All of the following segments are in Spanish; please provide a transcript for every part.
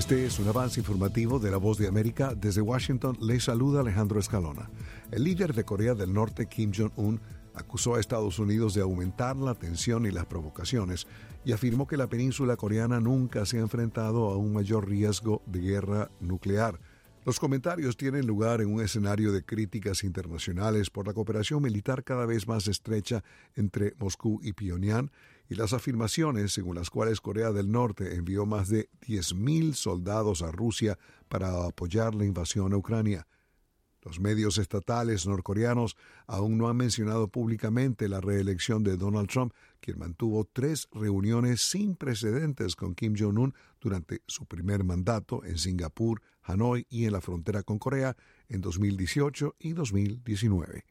Este es un avance informativo de La Voz de América. Desde Washington les saluda Alejandro Escalona. El líder de Corea del Norte, Kim Jong-un, acusó a Estados Unidos de aumentar la tensión y las provocaciones y afirmó que la península coreana nunca se ha enfrentado a un mayor riesgo de guerra nuclear. Los comentarios tienen lugar en un escenario de críticas internacionales por la cooperación militar cada vez más estrecha entre Moscú y Pyongyang y las afirmaciones según las cuales Corea del Norte envió más de 10.000 soldados a Rusia para apoyar la invasión a Ucrania. Los medios estatales norcoreanos aún no han mencionado públicamente la reelección de Donald Trump, quien mantuvo 3 reuniones sin precedentes con Kim Jong-un durante su primer mandato en Singapur, Hanoi y en la frontera con Corea en 2018 y 2019.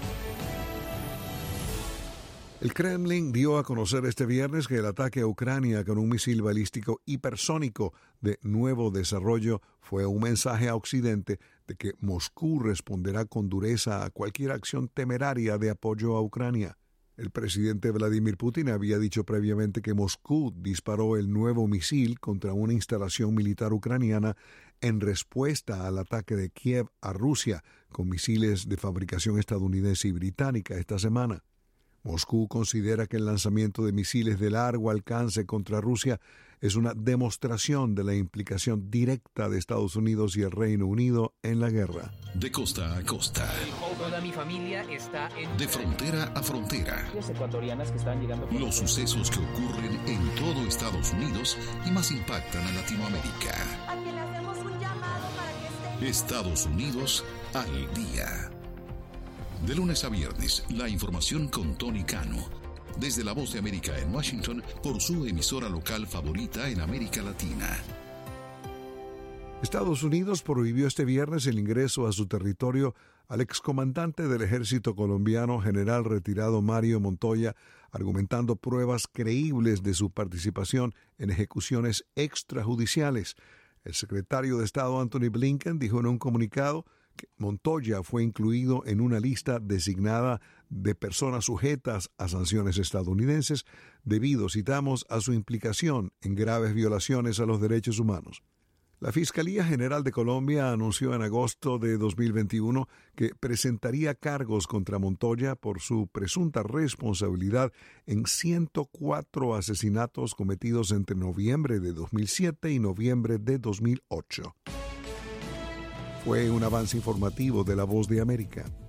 El Kremlin dio a conocer este viernes que el ataque a Ucrania con un misil balístico hipersónico de nuevo desarrollo fue un mensaje a Occidente de que Moscú responderá con dureza a cualquier acción temeraria de apoyo a Ucrania. El presidente Vladimir Putin había dicho previamente que Moscú disparó el nuevo misil contra una instalación militar ucraniana en respuesta al ataque de Kiev a Rusia con misiles de fabricación estadounidense y británica esta semana. Moscú considera que el lanzamiento de misiles de largo alcance contra Rusia es una demostración de la implicación directa de Estados Unidos y el Reino Unido en la guerra. De costa a costa. Toda mi familia está en... De frontera a frontera. Ecuatorianas que están llegando... Los sucesos que ocurren en todo Estados Unidos y más impactan a Latinoamérica. A quien le hacemos un llamado para que esté... Estados Unidos al día. De lunes a viernes, la información con Tony Cano. Desde La Voz de América en Washington, por su emisora local favorita en América Latina. Estados Unidos prohibió este viernes el ingreso a su territorio al excomandante del ejército colombiano, general retirado Mario Montoya, argumentando pruebas creíbles de su participación en ejecuciones extrajudiciales. El secretario de Estado Anthony Blinken dijo en un comunicado que Montoya fue incluido en una lista designada de personas sujetas a sanciones estadounidenses debido, citamos, a su implicación en graves violaciones a los derechos humanos. La Fiscalía General de Colombia anunció en agosto de 2021 que presentaría cargos contra Montoya por su presunta responsabilidad en 104 asesinatos cometidos entre noviembre de 2007 y noviembre de 2008. Fue un avance informativo de La Voz de América.